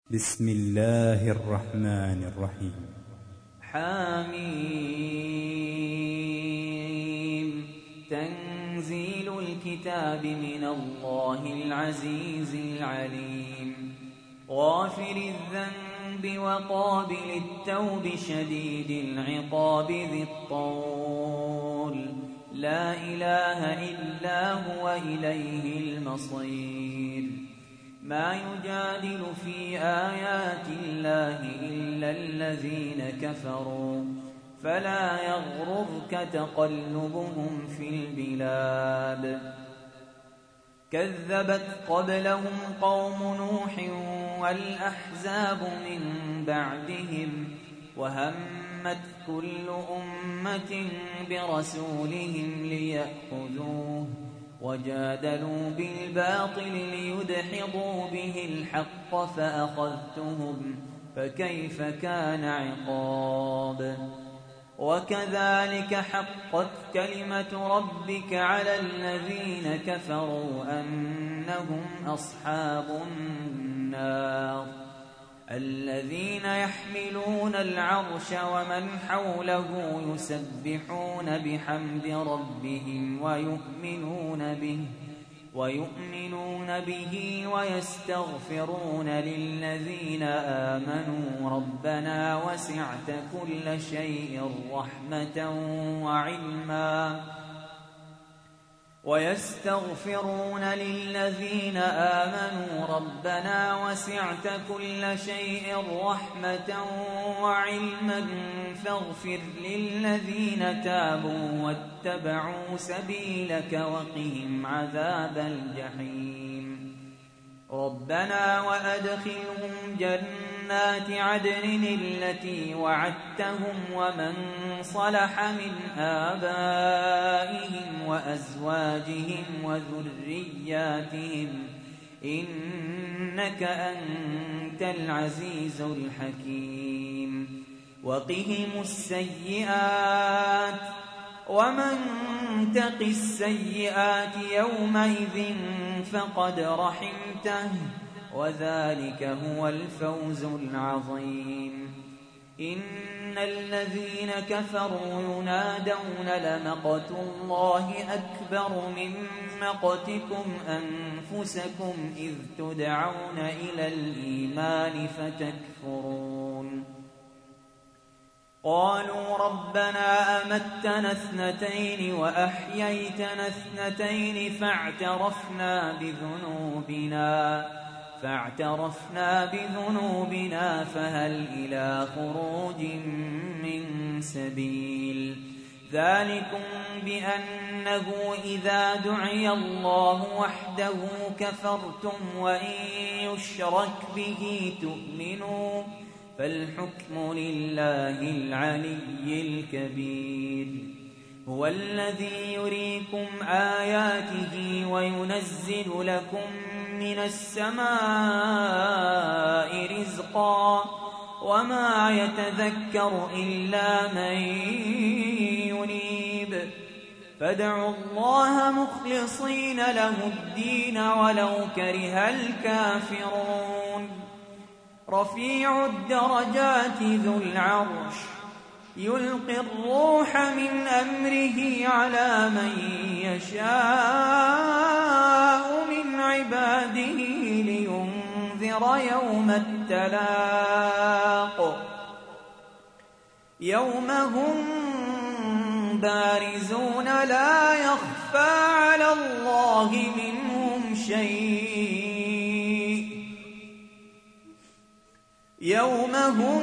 بسم الله الرحمن الرحيم. حميم. تنزيل الكتاب من الله العزيز العليم. غافر الذنب وقابل التوب شديد العقاب ذي الطول، لا إله إلا هو إليه المصير. ما يجادل في آيات الله إلا الذين كفروا، فلا يغررك تقلبهم في البلاد. كذبت قبلهم قوم نوح والأحزاب من بعدهم، وهمت كل أمة برسولهم ليأخذوه، وجادلوا بالباطل ليدحضوا به الحق فأخذتهم، فكيف كان عقاب. وكذلك حقت كلمة ربك على الذين كفروا أنهم أصحاب النار. الذين يحملون العرش ومن حوله يسبحون بحمد ربهم ويؤمنون به ويستغفرون للذين آمنوا ربنا وسعت كل شيء رحمة وعلما فاغفر للذين تابوا واتبعوا سبيلك وقهم عذاب الجحيم. ربنا وأدخلهم جنات عدن التي وعدتهم ومن صلح من آبائهم وأزواجهم وذرياتهم إنك أنت العزيز الحكيم. وقهم السيئات، ومن تق السيئات يومئذ فقد رحمته، وذلك هو الفوز العظيم. إن الذين كفروا ينادون لمقت الله أكبر من مقتكم أنفسكم إذ تدعون إلى الإيمان فتكفرون. قالوا ربنا أمتنا اثنتين وأحييتنا اثنتين فاعترفنا بذنوبنا فهل إلى خروج من سبيل. ذلكم بأنه إذا دعي الله وحده كفرتم وإن يشرك به تؤمنون، فالحكم لله العلي الكبير. هو الذي يريكم آياته وينزل لكم من السماء رزقا، وما يتذكر إلا من ينيب. فادعوا الله مخلصين له الدين ولو كره الكافرون. رفيع الدرجات ذو العرش يلقي الروح من أمره على من يشاء من عباده لينذر يوم التلاق. يوم هم بارزون لا يخفى على الله منهم شيء. يوم هم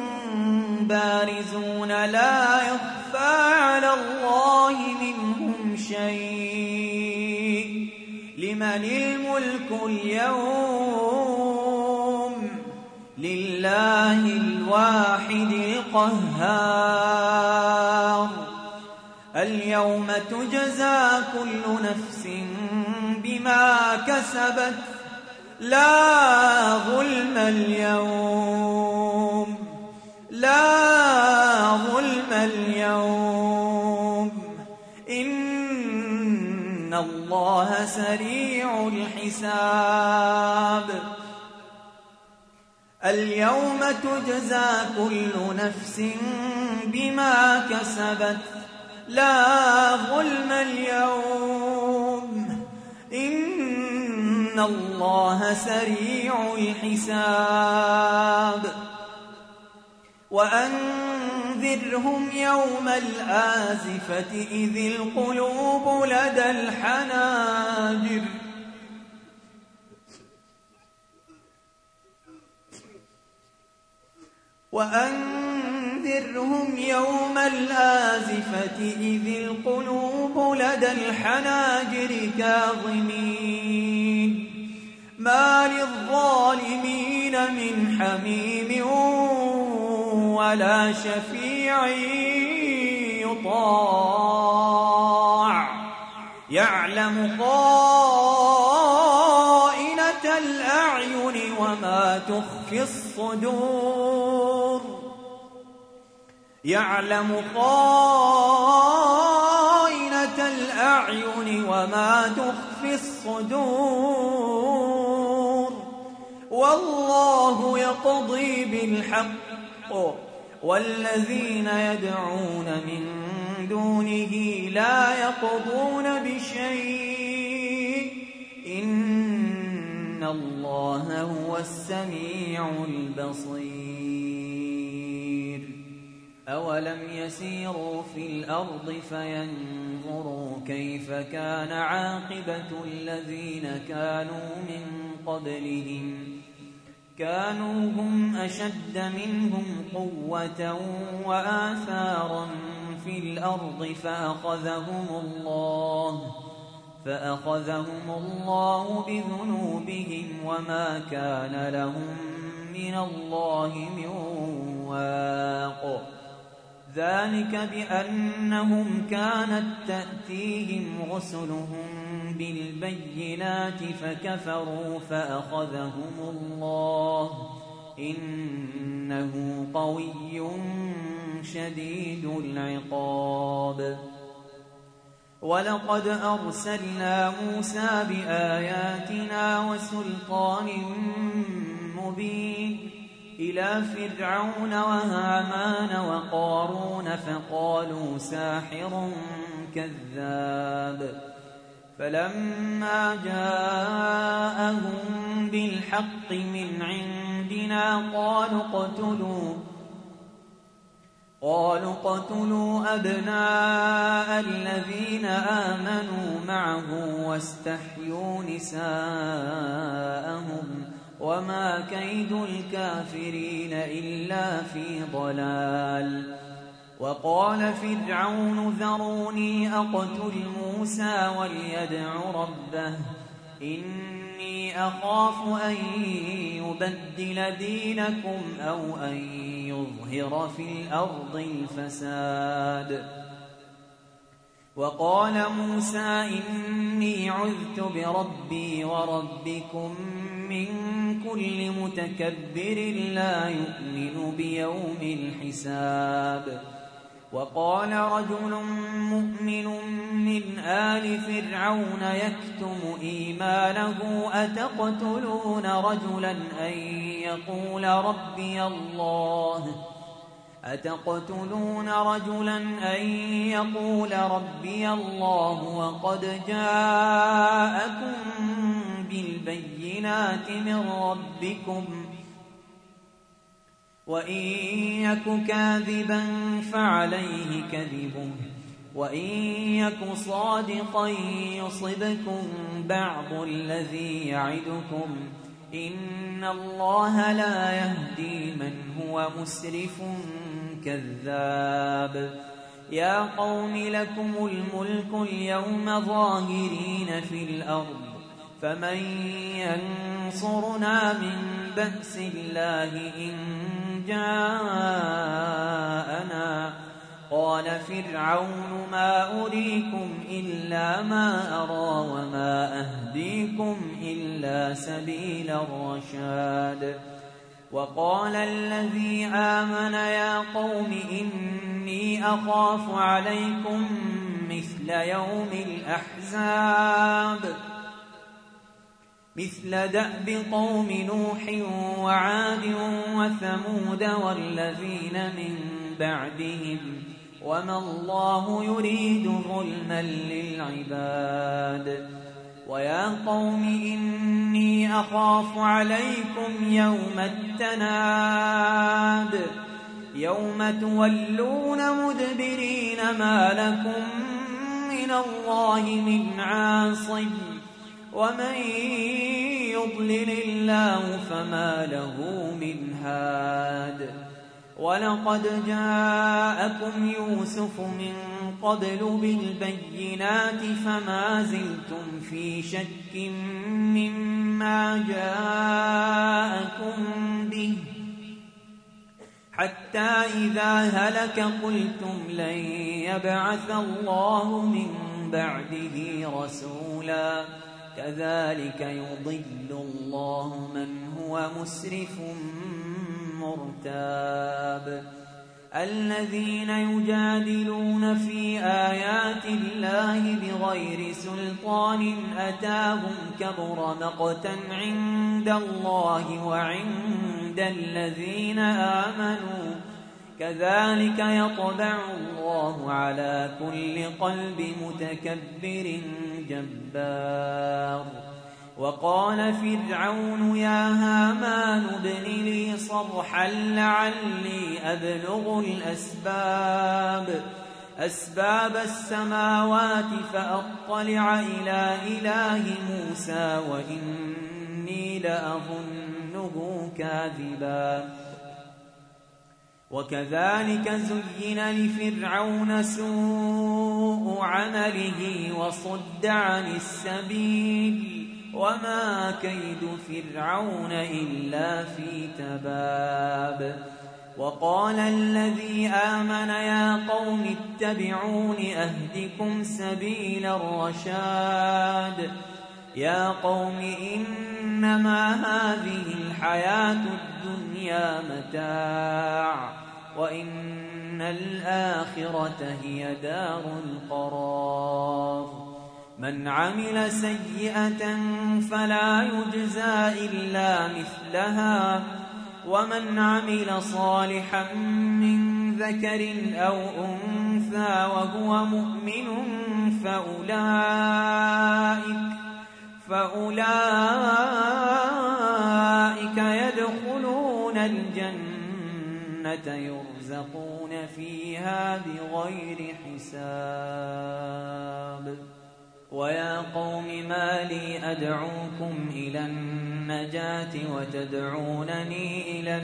بارزون لا يخفى على الله منهم شيء. لمن الملك اليوم؟ لله الواحد القهار. اليوم تجزى كل نفس بما كسبت، لا ظلم اليوم، لا ظلم اليوم، إن الله سريع الحساب. اليوم تجزى كل نفس بما كسبت لا ظلم اليوم إن الله سريع الحساب وأنذرهم يوم الآزفة إذ القلوب لدى الحناجر وأنذرهم يوم الآزفة إذ القلوب لدى الحناجر كاظمين ما للظالمين من حميم ولا شفيع يطاع يعلم خائنة الأعين وما تخفي الصدور يعلم خائنة الأعين وما تخفي الصدور والله يقضي بالحق والذين يدعون من دونه لا يقضون بشيء إن الله هو السميع البصير أولم يسيروا في الأرض فينظروا كيف كان عاقبة الذين كانوا من قبلهم كانوا هم أشد منهم قوة وآثارا في الأرض فأخذهم الله بذنوبهم وما كان لهم من الله من واق ذلك بأنهم كانت تأتيهم رسلهم بالبينات فكفروا فأخذهم الله إنه قوي شديد العقاب ولقد أرسلنا موسى بآياتنا وسلطان مبين إلى فرعون وهامان وقارون فقالوا ساحر كذاب فلما جاءهم بالحق من عندنا قالوا اقتلوا أبناء الذين آمنوا معه واستحيوا نساءهم وما كيد الكافرين إلا في ضلال وقال فرعون ذروني أقتل موسى وليدع ربه إني أخاف أن يبدل دينكم أو أن يظهر في الأرض الفساد وقال موسى إني عذت بربي وربكم من كل متكبر لا يؤمن بيوم الحساب وقال رجل مؤمن من آل فرعون يكتم إيمانه أتقتلون رجلا أن يقول ربي الله وقد جاءكم بالبينات من ربكم وإن يك كاذبا فعليه كذبه وإن يك صادقا يصبكم بعض الذي يعدكم إن الله لا يهدي من هو مسرف كذاب يا قوم لكم الملك اليوم ظاهرين في الأرض فمن ينصرنا من بأس الله إن جاءنا قال فرعون ما أريكم إلا ما أرى وما أهديكم إلا سبيل الرشاد وقال الذي آمن يا قوم إني أخاف عليكم مثل يوم الأحزاب مثل دأب قوم نوح وعاد وثمود والذين من بعدهم وما الله يريد ظلما للعباد ويا قوم إني أخاف عليكم يوم التناد يوم تولون مدبرين ما لكم من الله من عاصم ومن يضلل الله فما له من هاد ولقد جاءكم يوسف من قبل بالبينات فما زلتم في شك مما جاءكم به حتى إذا هلك قلتم لن يبعث الله من بعده رسولا كذلك يضل الله من هو مسرف مرتاب الذين يجادلون في آيات الله بغير سلطان أتاهم كبر مقتا عند الله وعند الذين آمنوا كذلك يطبع الله على كل قلب متكبر جبار وقال فرعون يا هامان ابن لي صرحا لعلي أبلغ أسباب السماوات فأطلع إلى إله موسى وإني لأظنه كاذبا وكذلك زين لفرعون سوء عمله وصد عن السبيل وما كيد فرعون إلا في تباب وقال الذي آمن يا قوم اتبعون أهدكم سبيل الرشاد يا قوم إنما هذه الحياة الدنيا متاع وإن الآخرة هي دار القرار من عمل سيئة فلا يجزى إلا مثلها ومن عمل صالحا من ذكر أو أنثى وهو مؤمن فأولئك يدخلون الجنة يرزقون فيها بغير حساب ويا قوم ما لي أدعوكم إلى النجاة وتدعونني إلى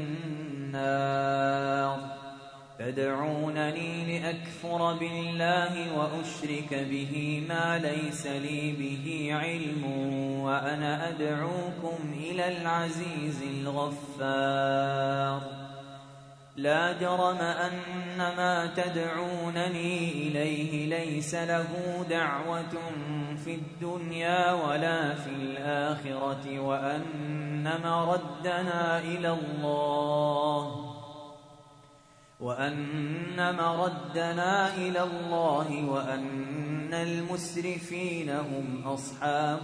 النار تدعونني لأكفر بالله وأشرك به ما ليس لي به علم وأنا أدعوكم إلى العزيز الغفار لا جرم أن ما تدعونني إليه ليس له دعوة في الدنيا ولا في الآخرة وأن مردنا إلى الله وأن المسرفين هم أصحاب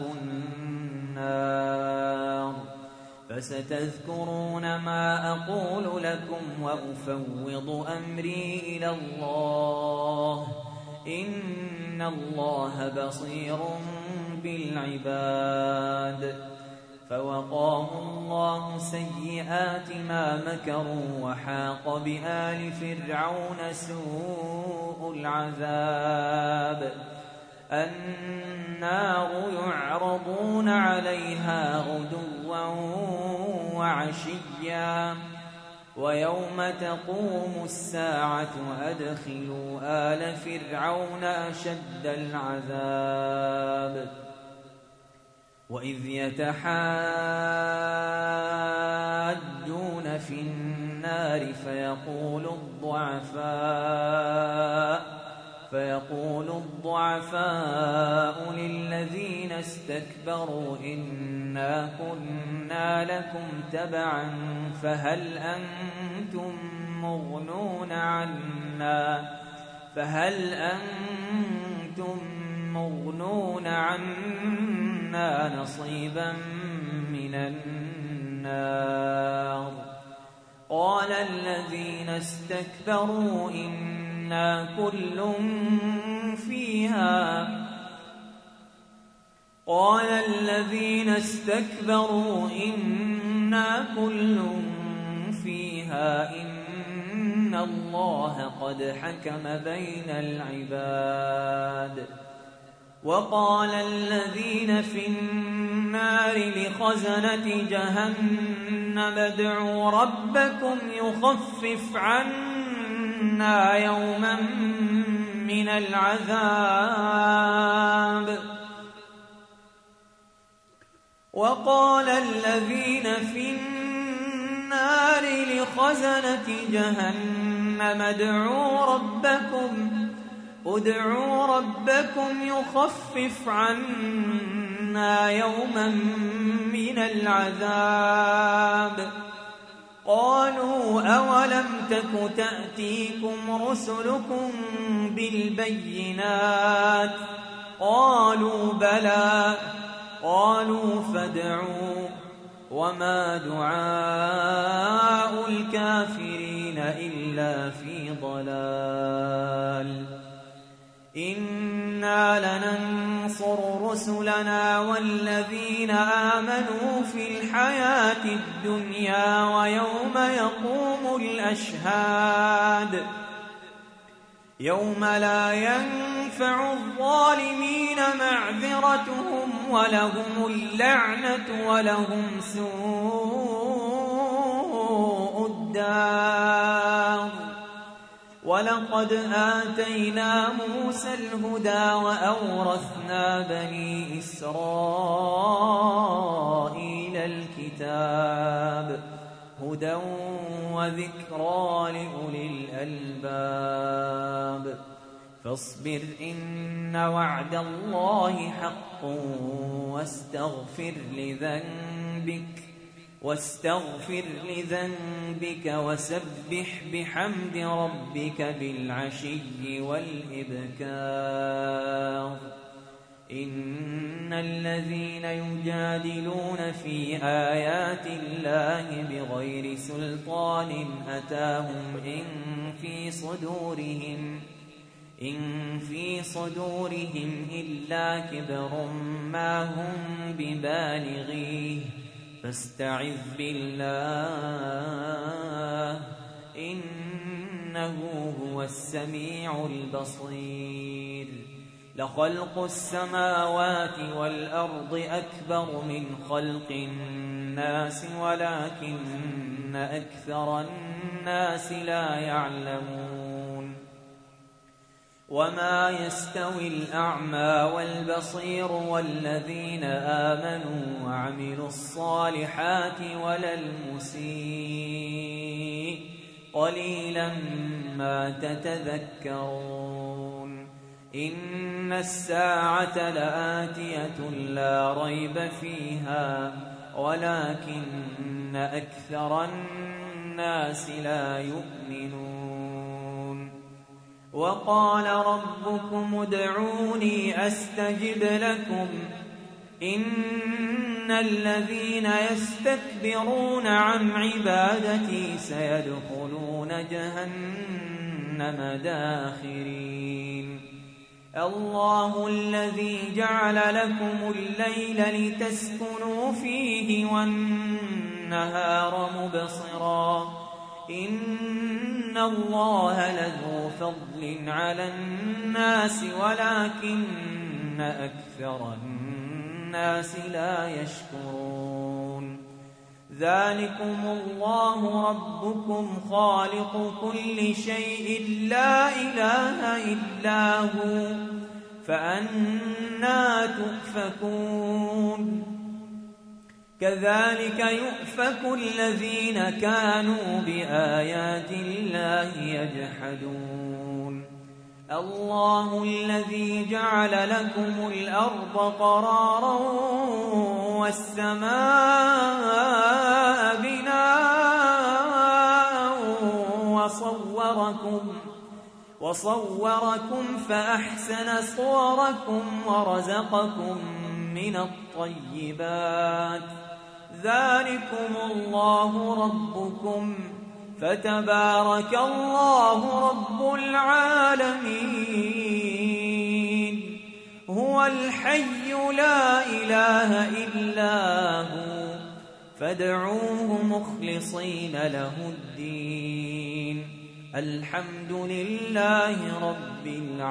النار فستذكرون ما أقول لكم وأفوض أمري إلى الله إن الله بصير بالعباد فوقاه الله سيئات ما مكروا وحاق بآل فرعون سوء العذاب النار يعرضون عليها غدوا وعشيا ويوم تقوم الساعة أدخلوا آل فرعون أشد العذاب وإذ يتحاجون في النار فيقول الضعفاء للذين استكبروا إنا كنا لكم تبعا فهل أنتم مغنون عنا منا نصيبا من النار. قال الذين استكبروا إنا كل فيها إن الله قد حكم بين العباد. وقال الذين في النار لخزنة جهنم ادعوا ربكم يخفف عنا يوما من العذاب. وقال الذين في النار لخزنة جهنم ادعوا ربكم يخفف عنا يوما من العذاب. قالوا أولم تك تأتيكم رسلكم بالبينات؟ قالوا بلى. قالوا فادعوا. وما دعاء الكافرين إلا في ضلال. إنا لننصر رسلنا والذين آمنوا في الحياة الدنيا ويوم يقوم الأشهاد. يوم لا ينفع الظالمين معذرتهم ولهم اللعنة ولهم سوء الدار. ولقد آتينا موسى الهدى وأورثنا بني إسرائيل الكتاب هدى وذكرى لأولي الألباب. فاصبر إن وعد الله حق واستغفر لذنبك وسبح بحمد ربك بالعشي والإبكار. إن الذين يجادلون في آيات الله بغير سلطان أتاهم إن في صدورهم إلا كبر ما هم ببالغيه فاستعذ بالله إنه هو السميع البصير. لخلق السماوات والأرض أكبر من خلق الناس ولكن أكثر الناس لا يعلمون. وما يستوي الأعمى والبصير والذين آمنوا وعملوا الصالحات ولا المسيء قليلا ما تتذكرون. إن الساعة لآتية لا ريب فيها ولكن أكثر الناس لا يؤمنون. وقال ربكم ادعوني أستجب لكم إن الذين يستكبرون عن عبادتي سيدخلون جهنم داخرين. الله الذي جعل لكم الليل لتسكنوا فيه والنهار مبصرا إن الله لذو فضل على الناس ولكن أكثر الناس لا يشكرون. ذلكم الله ربكم خالق كل شيء لا إله إلا هو فأنى تؤفكون. كذلك يؤفك الذين كانوا بآيات الله يجحدون. الله الذي جعل لكم الأرض قرارا والسماء بناء وصوركم فأحسن صوركم ورزقكم من الطيبات ذلكم الله ربكم فتبارك الله رب العالمين هو الحي لا إله إلا هو فادعوه مخلصين له الدين الحمد لله رب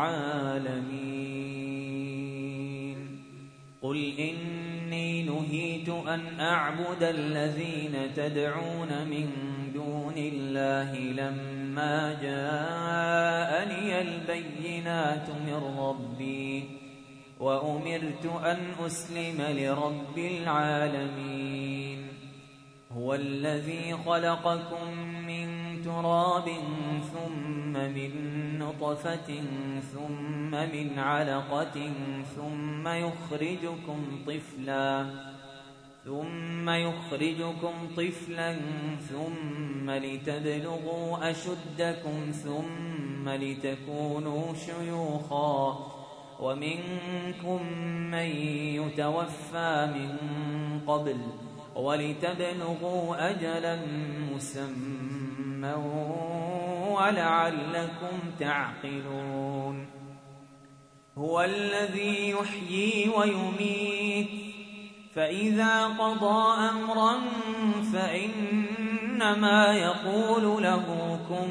العالمين قل إني نهيت أن أعبد الذين تدعون من دون الله لما جاءني البينات من ربي وأمرت أن أسلم لرب العالمين هو الذي خلقكم من تراب ثم من نطفة ثم من علقة ثم يخرجكم طفلا ثم لتبلغوا أشدكم ثم لتكونوا شيوخا ومنكم من يتوفى من قبل ولتبلغوا أجلا مسمى ولعلكم تعقلون هو الذي يحيي ويميت فإذا قضى أمرا فإنما يقول له كن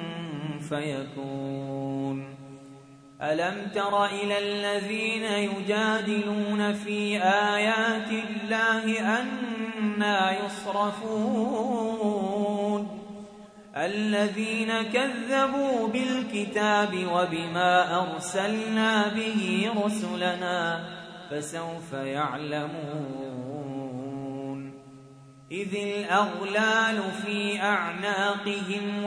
فيكون ألم تر إلى الذين يجادلون في آيات الله أنى يصرفون الذين كذبوا بالكتاب وبما أرسلنا به رسلنا فسوف يعلمون إذ الأغلال في أعناقهم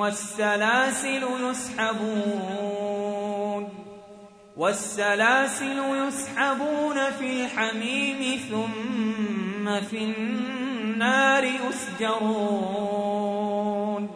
والسلاسل يسحبون في الحميم ثم في النار يسجرون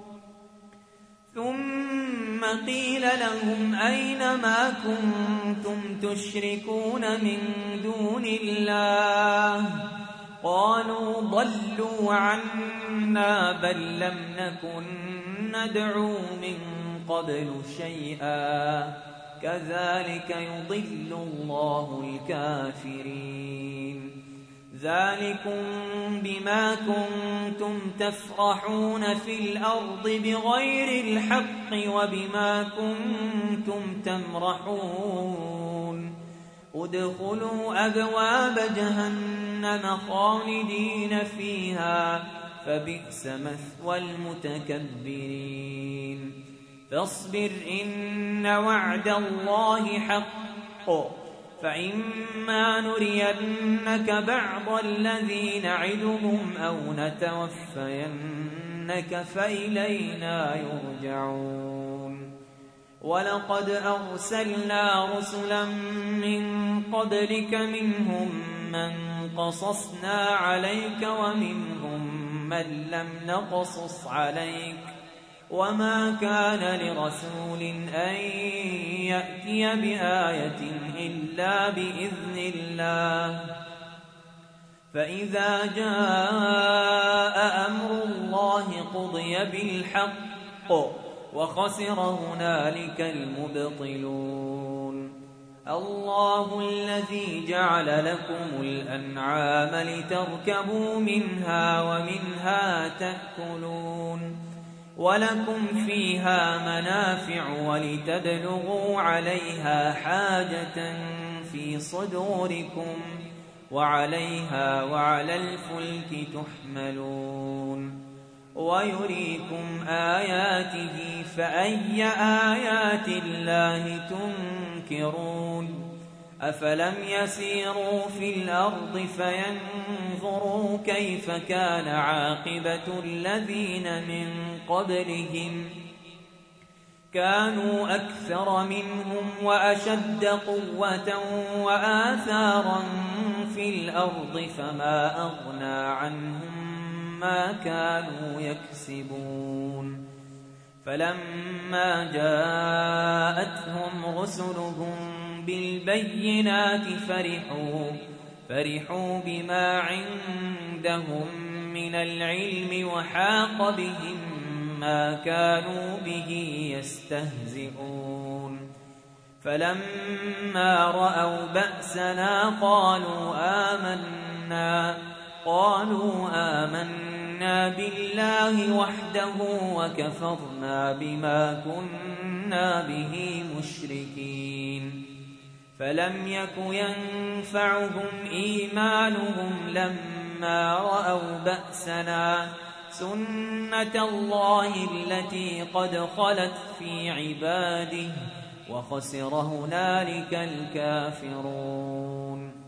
ثم قيل لهم أين ما كنتم تشركون من دون الله قالوا ضلوا عنا بل لم نكن ندعو من قبل شيئا كذلك يضل الله الكافرين ذلكم بما كنتم تفرحون في الأرض بغير الحق وبما كنتم تمرحون ادخلوا أبواب جهنم خالدين فيها فبئس مثوى المتكبرين فاصبر إن وعد الله حق فإما نرينك بعض الذي نعدهم أو نتوفينك فإلينا يرجعون ولقد أرسلنا رسلا من قبلك منهم من قصصنا عليك ومنهم من لم نقصص عليك وما كان لرسول أن يأتي بآية إلا بإذن الله فإذا جاء أمر الله قضي بالحق وخسر هنالك المبطلون الله الذي جعل لكم الأنعام لتركبوا منها ومنها تأكلون ولكم فيها منافع ولتبلغوا عليها حاجة في صدوركم وعليها وعلى الفلك تحملون ويريكم آياته فأي آيات الله تنكرون أفلم يسيروا في الأرض فينظروا كيف كان عاقبة الذين من قبلهم كانوا أكثر منهم وأشد قوة وآثارا في الأرض فما أغنى عنهم ما كانوا يكسبون فلما جاءتهم رسلهم بالبينات فرحوا بما عندهم من العلم وحاق بهم ما كانوا به يستهزئون فلما رأوا بأسنا قالوا آمنا بالله وحده وكفرنا بما كنا به مشركين فلم يك ينفعهم إيمانهم لما رأوا بأسنا سنة الله التي قد خلت في عباده وخسر هنالك الكافرون